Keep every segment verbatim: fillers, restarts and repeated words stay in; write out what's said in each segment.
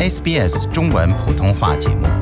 S B S 中文普通话节目。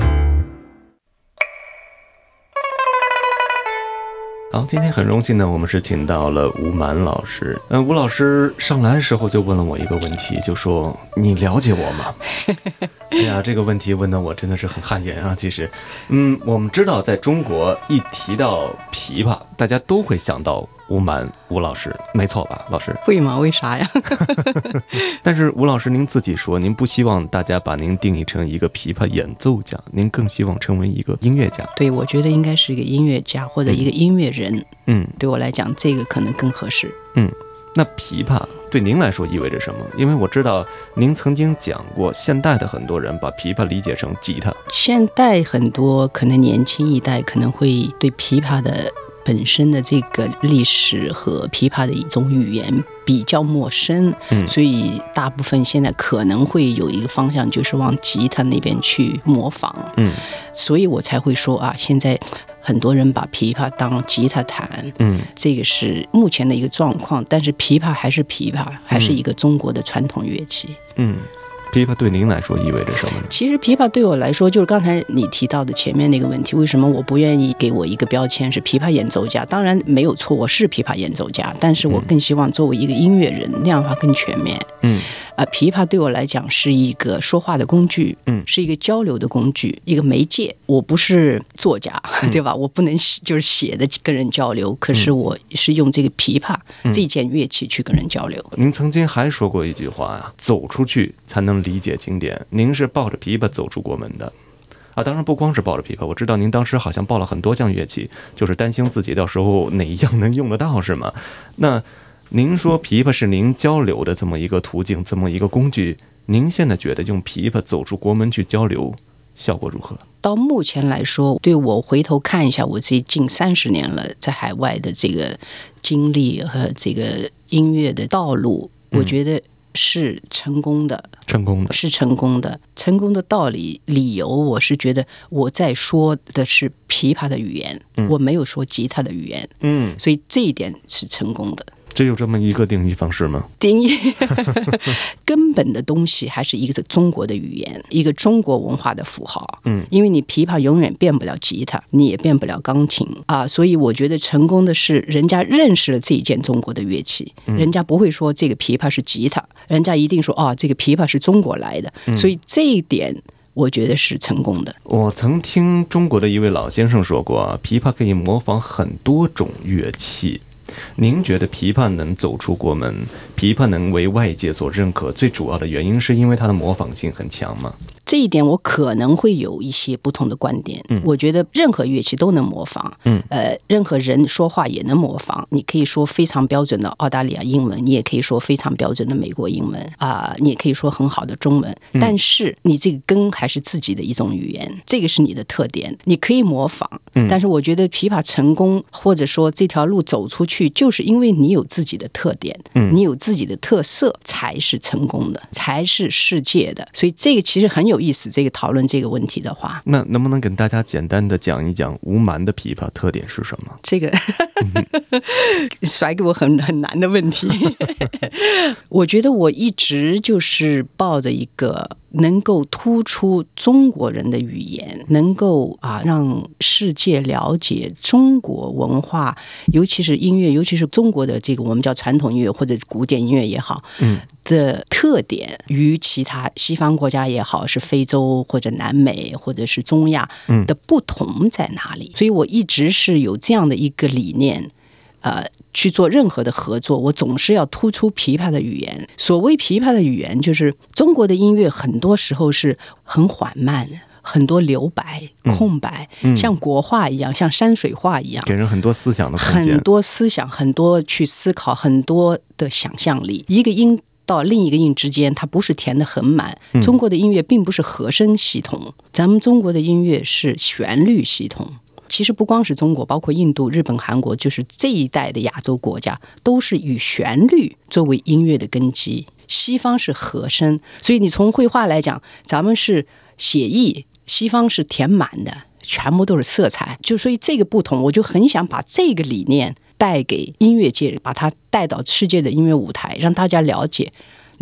好，今天很荣幸呢，我们是请到了吴蛮老师。嗯、呃，吴老师上来的时候就问了我一个问题，就说你了解我吗？哎呀，这个问题问的我真的是很汗颜啊。其实，嗯，我们知道在中国一提到琵琶，大家都会想到吴蛮吴老师，没错吧，老师？ 会吗？为啥呀？ 但是吴老师您自己说，您不希望大家把您定义成一个琵琶演奏家，您更希望成为一个音乐家。 对，我觉得应该是一个音乐家或者一个音乐人。 嗯， 对我来讲，这个可能更合适。 嗯，那琵琶对您来说意味着什么？因为我知道您曾经讲过，现代的很多人把琵琶理解成吉他。 现代很多可能年轻一代可能会对琵琶的本身的这个历史和琵琶的一种语言比较陌生，嗯，所以大部分现在可能会有一个方向，就是往吉他那边去模仿，嗯，所以我才会说啊，现在很多人把琵琶当吉他弹，嗯，这个是目前的一个状况，但是琵琶还是琵琶，还是一个中国的传统乐器，嗯。 琵琶对您来说意味着什么呢？ 其实琵琶对我来说，就是刚才你提到的前面那个问题，为什么我不愿意给我一个标签是琵琶演奏家？当然没有错，我是琵琶演奏家，但是我更希望作为一个音乐人，那样的话更全面。嗯，呃，琵琶对我来讲是一个说话的工具，嗯，是一个交流的工具，一个媒介。我不是作家，对吧？我不能就是写的跟人交流，可是我是用这个琵琶这件乐器去跟人交流。 您曾经还说过一句话啊，走出去才能理解经典。您是抱着琵琶走出国门的啊，当然不光是抱着琵琶，我知道您当时好像抱了很多项乐器，就是担心自己到时候哪一样能用得到，是吗？那您说琵琶是您交流的这么一个途径，这么一个工具，您现在觉得用琵琶走出国门去交流效果如何？ 到目前来说，对我回头看一下我自己近三十年了在海外的这个经历和这个音乐的道路，我觉得是成功的， 成功的， 是成功的，成功的道理理由，我是觉得我在说的是琵琶的语言，嗯，我没有说吉他的语言，嗯，所以这一点是成功的。 只有这么一个定义方式吗？ 定义根本的东西还是一个中国的语言，一个中国文化的符号。嗯，因为你琵琶永远变不了吉他，你也变不了钢琴啊，所以我觉得成功的是人家认识了这一件中国的乐器，嗯，人家不会说这个琵琶是吉他，人家一定说哦，这个琵琶是中国来的，嗯，所以这一点我觉得是成功的。 我曾听中国的一位老先生说过，琵琶可以模仿很多种乐器。您觉得琵琶能走出国门，琵琶能为外界所认可，最主要的原因是因为它的模仿性很强吗？ 这一点我可能会有一些不同的观点。嗯，我觉得任何乐器都能模仿，嗯，呃，任何人说话也能模仿。你可以说非常标准的澳大利亚英文，你也可以说非常标准的美国英文啊，呃，你也可以说很好的中文。但是你这个根还是自己的一种语言，这个是你的特点，你可以模仿。但是我觉得琵琶成功，或者说这条路走出去，就是因为你有自己的特点，你有自己的特色，才是成功的，才是世界的。所以这个其实很有意思，这个讨论这个问题的话， 那能不能跟大家简单的讲一讲吴蛮的琵琶特点是什么？ 这个甩给我很很难的问题。我觉得我一直就是抱着一个能够突出中国人的语言，能够啊让世界了解中国文化，尤其是音乐，尤其是中国的这个我们叫传统音乐或者古典音乐也好，嗯，的特点与其他西方国家也好，是非洲或者南美或者是中亚的不同在哪里？所以我一直是有这样的一个理念。呃，去做任何的合作，我总是要突出琵琶的语言。所谓琵琶的语言，就是中国的音乐很多时候是很缓慢，很多留白、空白，嗯嗯，像国画一样，像山水画一样， 给人很多思想的空间， 很多思想，很多去思考，很多的想象力。一个音到另一个音之间，它不是填得很满。中国的音乐并不是和声系统，咱们中国的音乐是旋律系统。其实不光是中国，包括印度、日本、韩国，就是这一代的亚洲国家，都是以旋律作为音乐的根基。西方是和声，所以你从绘画来讲，咱们是写意，西方是填满的，全部都是色彩。就所以这个不同，我就很想把这个理念带给音乐界，把它带到世界的音乐舞台，让大家了解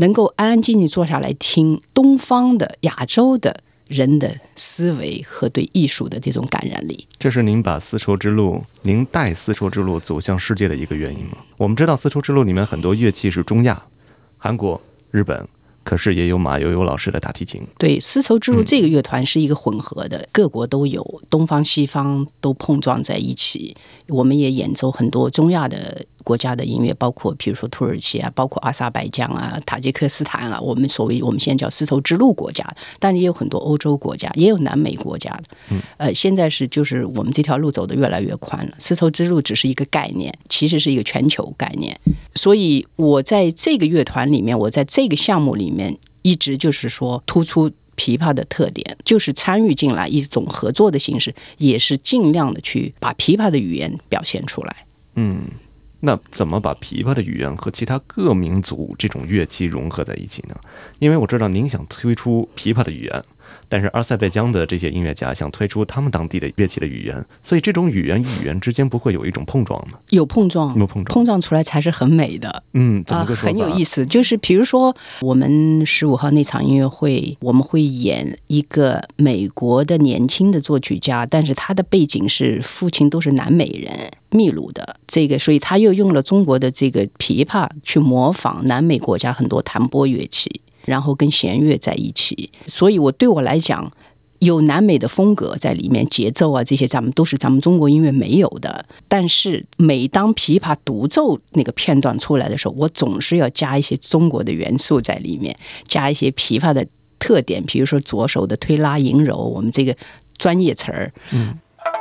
能够安安静静坐下来听东方的亚洲的人的思维和对艺术的这种感染力。 这是您把丝绸之路，您带丝绸之路走向世界的一个原因吗？我们知道丝绸之路里面很多乐器是中亚、韩国、日本，可是也有马友友老师的大提琴。 对，丝绸之路这个乐团是一个混合的，嗯、各国都有，东方西方都碰撞在一起。我们也演奏很多中亚的国家的音乐，包括比如说土耳其啊，包括阿塞拜疆啊、塔吉克斯坦啊，我们所谓我们现在叫丝绸之路国家，但也有很多欧洲国家，也有南美国家的。嗯，呃，现在是就是我们这条路走得越来越宽了，丝绸之路只是一个概念，其实是一个全球概念。所以我在这个乐团里面，我在这个项目里面，一直就是说突出琵琶的特点，就是参与进来一种合作的形式，也是尽量的去把琵琶的语言表现出来。 嗯。那怎么把琵琶的语言和其他各民族这种乐器融合在一起呢？因为我知道您想推出琵琶的语言，但是阿塞拜疆的这些音乐家想推出他们当地的乐器的语言，所以这种语言与语言之间不会有一种碰撞吗？ 有碰撞， 有碰撞， 碰撞出来才是很美的。 嗯，怎么个说法？ 呃、很有意思。就是比如说我们十五号那场音乐会，我们会演一个美国的年轻的作曲家，但是他的背景是父亲都是南美人。秘鲁的这个，所以他又用了中国的这个琵琶去模仿南美国家很多弹拨乐器，然后跟弦乐在一起。所以我对我来讲，有南美的风格在里面，节奏啊这些咱们都是咱们中国音乐没有的。但是每当琵琶独奏那个片段出来的时候，我总是要加一些中国的元素在里面，加一些琵琶的特点，比如说左手的推拉迎柔，我们这个专业词儿。嗯。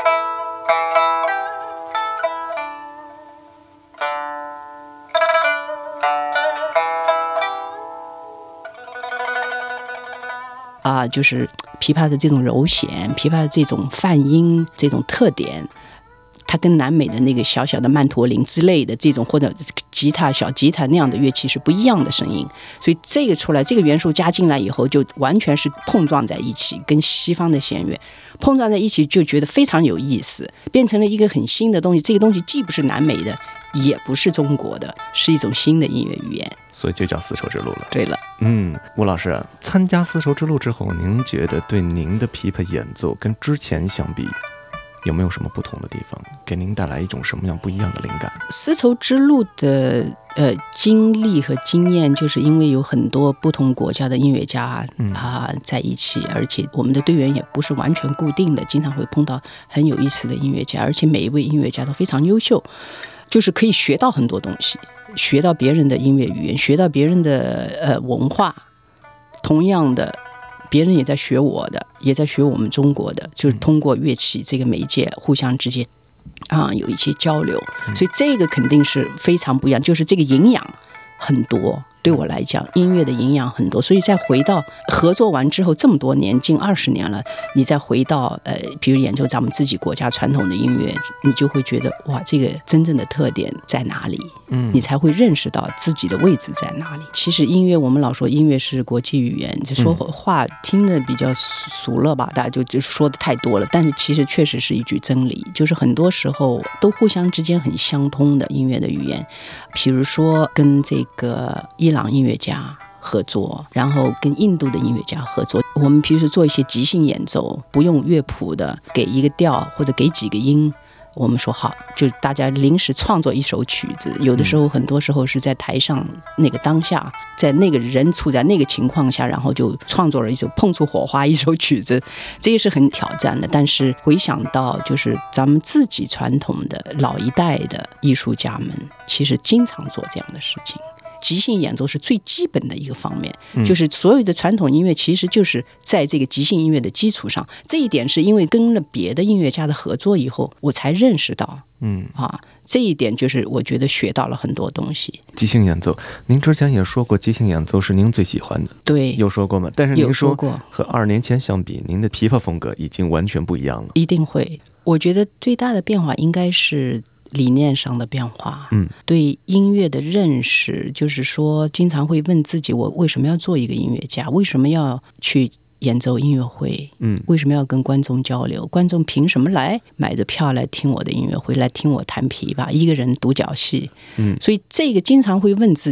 啊，就是琵琶的这种柔弦，琵琶的这种泛音，这种特点，它跟南美的那个小小的曼陀林之类的这种，或者吉他、小吉他那样的乐器是不一样的声音。所以这个出来，这个元素加进来以后，就完全是碰撞在一起，跟西方的弦乐碰撞在一起，就觉得非常有意思，变成了一个很新的东西。这个东西既不是南美的，也不是中国的，是一种新的音乐语言。 所以就叫丝绸之路了。 对了， 嗯，吴老师，参加丝绸之路之后，您觉得对您的琵琶演奏跟之前相比，有没有什么不同的地方？给您带来一种什么样不一样的灵感？ 丝绸之路的呃经历和经验，就是因为有很多不同国家的音乐家啊、嗯呃、在一起，而且我们的队员也不是完全固定的，经常会碰到很有意思的音乐家，而且每一位音乐家都非常优秀，就是可以学到很多东西。学到别人的音乐语言，学到别人的呃文化，同样的，别人也在学我的，也在学我们中国的，就是通过乐器这个媒介互相之间啊有一些交流，所以这个肯定是非常不一样，就是这个营养很多。对我来讲，音乐的营养很多，所以再回到合作完之后，这么多年，近二十年了，你再回到呃，比如演奏咱们自己国家传统的音乐，你就会觉得哇，这个真正的特点在哪里？嗯，你才会认识到自己的位置在哪里。其实音乐，我们老说音乐是国际语言，就说话听得比较俗了吧，大家就就说的太多了，但是其实确实是一句真理，就是很多时候都互相之间很相通的音乐的语言，比如说跟这个伊朗音乐家合作，然后跟印度的音乐家合作，我们比如说做一些即兴演奏，不用乐谱的，给一个调或者给几个音，我们说好，就大家临时创作一首曲子。有的时候很多时候是在台上那个当下，在那个人处在那个情况下，然后就创作了一首碰触火花一首曲子，这个是很挑战的。但是回想到就是咱们自己传统的老一代的艺术家们，其实经常做这样的事情。即兴演奏是最基本的一个方面，就是所有的传统音乐其实就是在这个即兴音乐的基础上。这一点是因为跟了别的音乐家的合作以后，我才认识到，嗯啊，这一点就是我觉得学到了很多东西。 即兴演奏，您之前也说过，即兴演奏是您最喜欢的， 对， 有说过吗？但是您说过和二十年前相比，您的琵琶风格已经完全不一样了。 一定会，我觉得最大的变化应该是理念上的变化，嗯，对音乐的认识，就是说经常会问自己，我为什么要做一个音乐家？为什么要去演奏音乐会？嗯，为什么要跟观众交流？观众凭什么来买的票来听我的音乐会，来听我弹琵琶？一个人独角戏，嗯，所以这个经常会问自己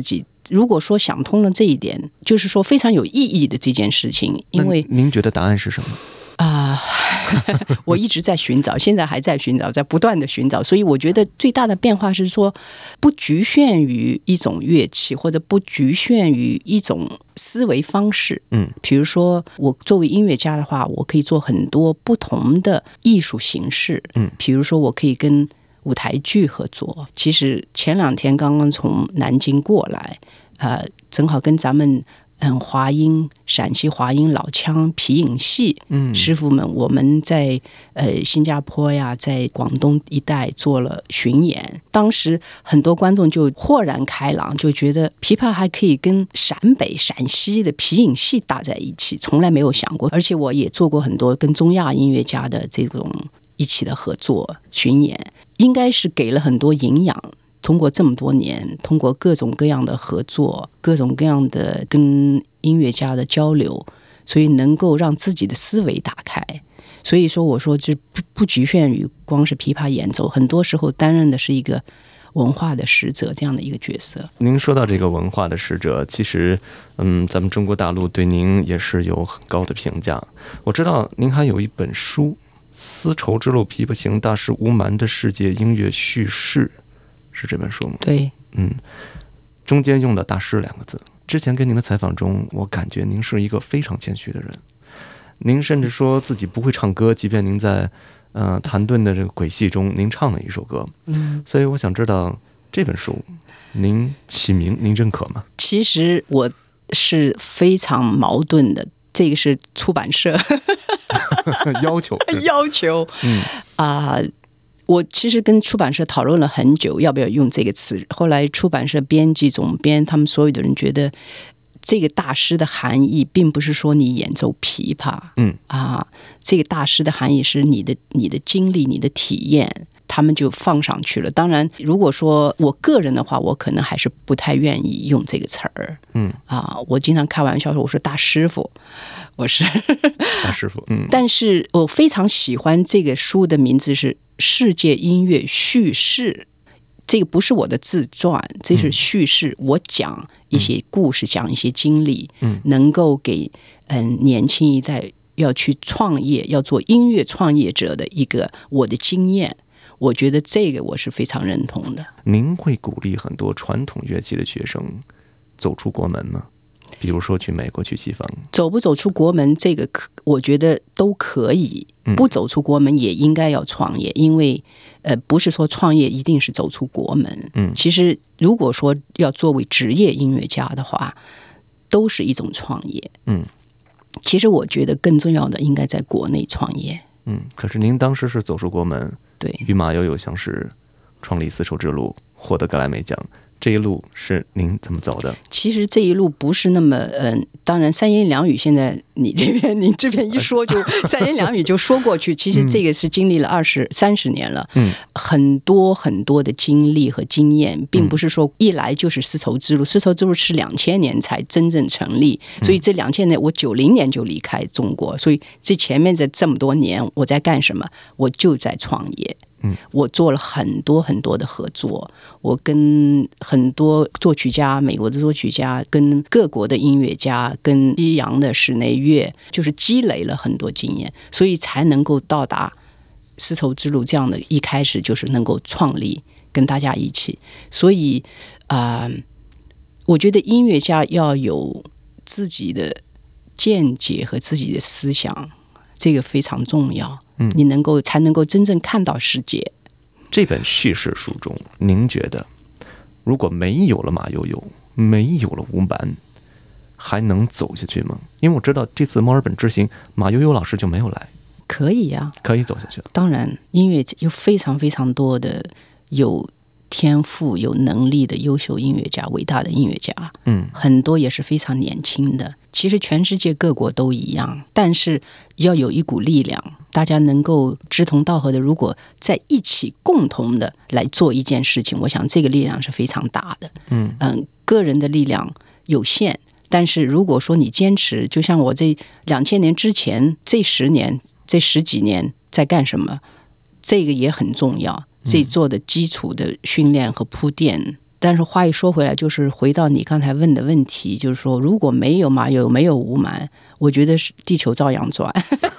如果说想通了这一点，就是说非常有意义的这件事情，因为您觉得答案是什么？ 啊、呃，我一直在寻找，现在还在寻找，在不断的寻找，所以我觉得最大的变化是说，不局限于一种乐器，或者不局限于一种思维方式。 嗯， 比如说我作为音乐家的话，我可以做很多不同的艺术形式。 嗯， 比如说我可以跟舞台剧合作。其实前两天刚刚从南京过来，呃，正好跟咱们。嗯，华音、陕西华音老腔皮影戏，嗯，师傅们，我们在呃新加坡呀，在广东一带做了巡演。当时很多观众就豁然开朗，就觉得琵琶还可以跟陕北、陕西的皮影戏搭在一起，从来没有想过。而且我也做过很多跟中亚音乐家的这种一起的合作巡演，应该是给了很多营养。通过这么多年，通过各种各样的合作，各种各样的跟音乐家的交流，所以能够让自己的思维打开。所以说我说就不不局限于光是琵琶演奏，很多时候担任的是一个文化的使者这样的一个角色。 您说到这个文化的使者，其实嗯，咱们中国大陆对您也是有很高的评价。我知道您还有一本书《丝绸之路琵琶行大师吴蛮的世界音乐叙事》，是这本书吗？ 对， 嗯，中间用的大师两个字。之前跟您的采访中，我感觉您是一个非常谦虚的人。您甚至说自己不会唱歌，即便您在呃谭盾的这个鬼戏中，您唱了一首歌。嗯，所以我想知道这本书您起名您认可吗？ 其实我是非常矛盾的，这个是出版社要求要求， 嗯啊。呃我其实跟出版社讨论了很久，要不要用这个词。后来出版社编辑、总编他们所有的人觉得，这个大师的含义并不是说你演奏琵琶， 嗯啊，这个大师的含义是你的你的经历、你的体验，他们就放上去了。当然，如果说我个人的话，我可能还是不太愿意用这个词儿， 嗯啊，我经常开玩笑说我是大师傅。我是大师傅，嗯， 但是我非常喜欢这个书的名字是《世界音乐叙事》，这个不是我的自传，这是叙事。嗯、我讲一些故事，嗯、讲一些经历，嗯，能够给嗯年轻一代要去创业、要做音乐创业者的一个我的经验。我觉得这个我是非常认同的。 您会鼓励很多传统乐器的学生走出国门吗？比如说去美国、去西方，走不走出国门，这个我觉得都可以。不走出国门也应该要创业，因为呃，不是说创业一定是走出国门。嗯，其实如果说要作为职业音乐家的话，都是一种创业。嗯，其实我觉得更重要的应该在国内创业。 嗯，可是您当时是走出国门， 对， 与马友友相识，创立丝绸之路，获得格莱美奖。这一路是您怎么走的？ 其实这一路不是那么嗯、呃，当然三言两语，现在你这边你这边一说就三言两语就说过去。其实这个是经历了二十三十年了，嗯，很多很多的经历和经验，并不是说一来就是丝绸之路。丝绸之路是两千年才真正成立，所以这两千年我九零年就离开中国，所以这前面这这么多年我在干什么？我就在创业。嗯，我做了很多很多的合作，我跟很多作曲家，美国的作曲家，跟各国的音乐家，跟西洋的室内乐，就是积累了很多经验，所以才能够到达丝绸之路这样的，一开始就是能够创立，跟大家一起。所以啊、呃，我觉得音乐家要有自己的见解和自己的思想，这个非常重要。嗯，你能够才能够真正看到世界。 这本叙事书中，您觉得如果没有了马友友，没有了吴蛮，还能走下去吗？因为我知道这次墨尔本之行，马友友老师就没有来。 可以呀、啊， 可以走下去。 当然，音乐有非常非常多的有天赋、有能力的优秀音乐家，伟大的音乐家，嗯，很多也是非常年轻的。其实全世界各国都一样，但是要有一股力量，大家能够志同道合的，如果在一起共同的来做一件事情，我想这个力量是非常大的。嗯嗯，个人的力量有限，但是如果说你坚持，就像我这两千年之前这十年、这十几年在干什么，这个也很重要。这做的基础的训练和铺垫但是话一说回来，就是回到你刚才问的问题，就是说如果没有马友，没有吴蛮，我觉得是地球照样转。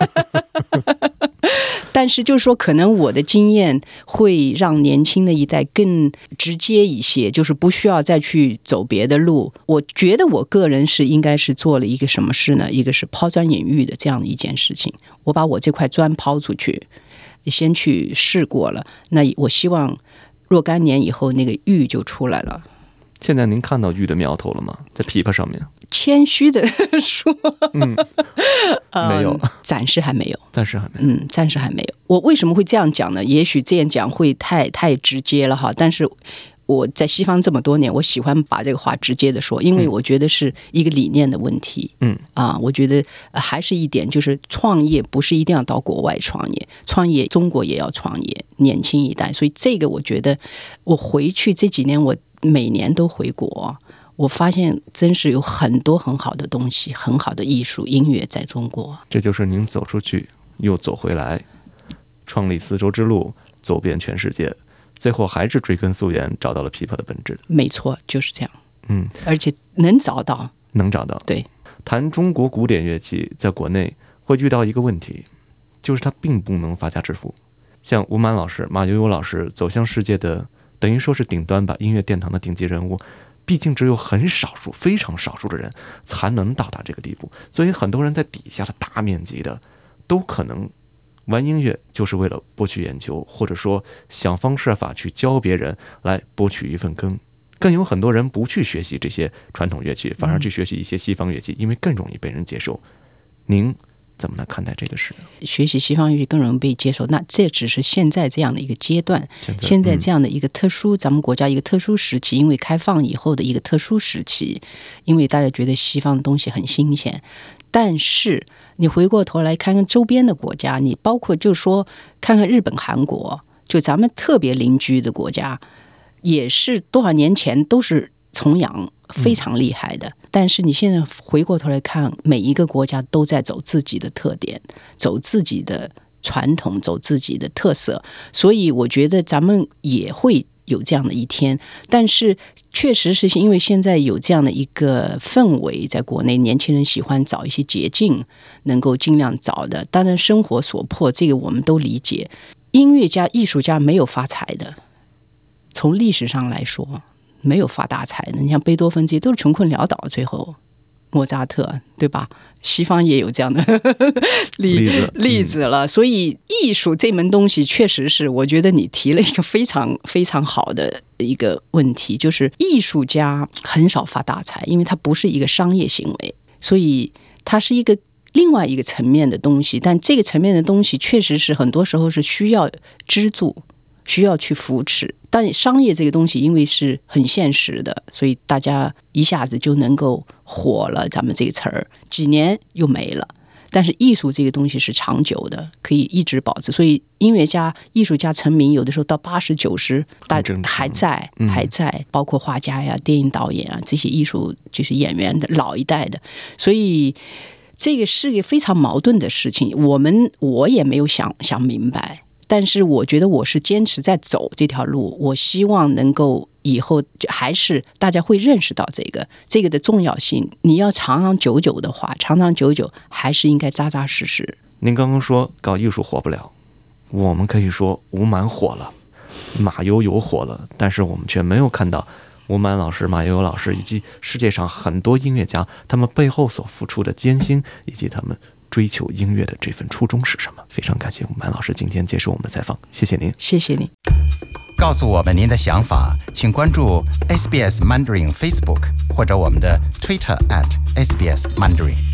但是就是说，可能我的经验会让年轻的一代更直接一些，就是不需要再去走别的路。我觉得我个人是应该是做了一个什么事呢？一个是抛砖引玉的这样的一件事情。我把我这块砖抛出去，先去试过了，那我希望若干年以后那个玉就出来了。 现在您看到玉的苗头了吗？在琵琶上面？ 谦虚的说， 嗯，没有、 呃，暂时还没有， 暂时还没有， 嗯，暂时还没有。我为什么会这样讲呢？也许这样讲会太太直接了哈，但是我在西方这么多年，我喜欢把这个话直接的说，因为我觉得是一个理念的问题。嗯啊，我觉得还是一点，就是创业不是一定要到国外创业，创业中国也要创业，年轻一代。所以这个我觉得，我回去这几年，我每年都回国。我发现真是有很多很好的东西，很好的艺术音乐在中国。 这就是您走出去又走回来，创立丝绸之路，走遍全世界，最后还是追根溯源找到了琵琶的本质。 没错，就是这样。 嗯， 而且能找到， 能找到。 对， 谈中国古典乐器在国内会遇到一个问题，就是它并不能发家致富。像吴蛮老师、马友友老师走向世界的，等于说是顶端吧，音乐殿堂的顶级人物。毕竟只有很少数、非常少数的人才能到达这个地步，所以很多人在底下的大面积的都可能玩音乐就是为了博取眼球，或者说想方设法去教别人来博取一份羹。更有很多人不去学习这些传统乐器，反而去学习一些西方乐器，因为更容易被人接受。您怎么来看待这个事？ 学习西方乐器更容易被接受，那这只是现在这样的一个阶段，现在, 现在这样的一个特殊、嗯、咱们国家一个特殊时期，因为开放以后的一个特殊时期，因为大家觉得西方的东西很新鲜。但是你回过头来看看周边的国家，你包括就说看看日本、韩国，就咱们特别邻居的国家，也是多少年前都是崇洋非常厉害的。嗯，但是你现在回过头来看，每一个国家都在走自己的特点，走自己的传统，走自己的特色，所以我觉得咱们也会有这样的一天。但是确实是因为现在有这样的一个氛围，在国内年轻人喜欢找一些捷径，能够尽量找的。当然生活所迫，这个我们都理解。音乐家、艺术家没有发财的，从历史上来说没有发大财的，你像贝多芬这些都是穷困潦倒，最后莫扎特，对吧？西方也有这样的例子例子了。所以艺术这门东西确实是，我觉得你提了一个非常非常好的一个问题，就是艺术家很少发大财，因为它不是一个商业行为，所以它是一个另外一个层面的东西。但这个层面的东西确实是很多时候是需要资助，需要去扶持。但商业这个东西因为是很现实的，所以大家一下子就能够火了，咱们这个词儿几年又没了。但是艺术这个东西是长久的，可以一直保持。所以音乐家、艺术家成名，有的时候到八十九十，大还在还在，包括画家呀、电影导演啊，这些艺术就是演员的老一代的。所以这个是一个非常矛盾的事情，我们我也没有想想明白。但是我觉得我是坚持在走这条路，我希望能够以后还是大家会认识到这个这个的重要性。你要长长久久的话，长长久久还是应该扎扎实实。 您刚刚说搞艺术火不了，我们可以说吴蛮火了，马友友火了，但是我们却没有看到吴蛮老师、马友友老师以及世界上很多音乐家他们背后所付出的艰辛，以及他们追求音乐的这份初衷是什么。非常感谢吴蛮老师今天接受我们的采访，谢谢您。 谢谢您。 告诉我们您的想法，请关注 S B S Mandarin Facebook 或者我们的 Twitter at S B S Mandarin。